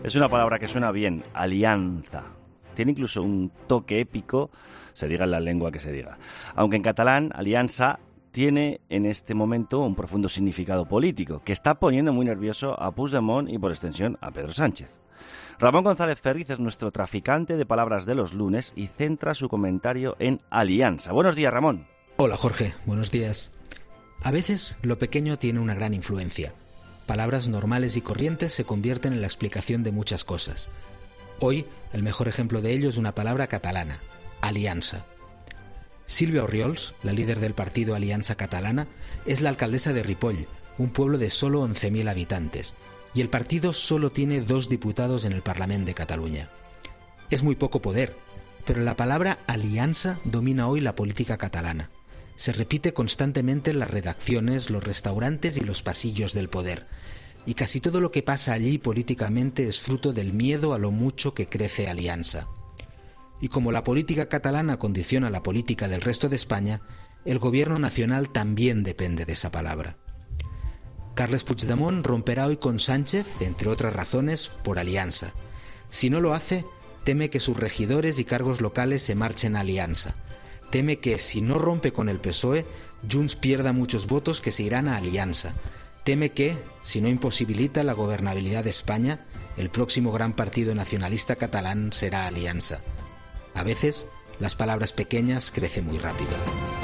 Es una palabra que suena bien, alianza. Tiene incluso un toque épico, se diga en la lengua que se diga. Aunque en catalán, alianza tiene en este momento un profundo significado político, que está poniendo muy nervioso a Puigdemont y por extensión a Pedro Sánchez. Ramón González Ferriz es nuestro traficante de palabras de los lunes y centra su comentario en alianza. Buenos días, Ramón. Hola, Jorge. Buenos días. A veces lo pequeño tiene una gran influencia. Palabras normales y corrientes se convierten en la explicación de muchas cosas. Hoy, el mejor ejemplo de ello es una palabra catalana, aliança. Sílvia Orriols, la líder del partido Aliança Catalana, es la alcaldesa de Ripoll, un pueblo de solo 11.000 habitantes, y el partido solo tiene 2 diputados en el Parlament de Cataluña. Es muy poco poder, pero la palabra aliança domina hoy la política catalana. Se repite constantemente en las redacciones, los restaurantes y los pasillos del poder. Y casi todo lo que pasa allí políticamente es fruto del miedo a lo mucho que crece Aliança. Y como la política catalana condiciona la política del resto de España, el gobierno nacional también depende de esa palabra. Carles Puigdemont romperá hoy con Sánchez, entre otras razones, por Aliança. Si no lo hace, teme que sus regidores y cargos locales se marchen a Aliança. Teme que, si no rompe con el PSOE, Junts pierda muchos votos que se irán a Aliança. Teme que, si no imposibilita la gobernabilidad de España, el próximo gran partido nacionalista catalán será Aliança. A veces, las palabras pequeñas crecen muy rápido.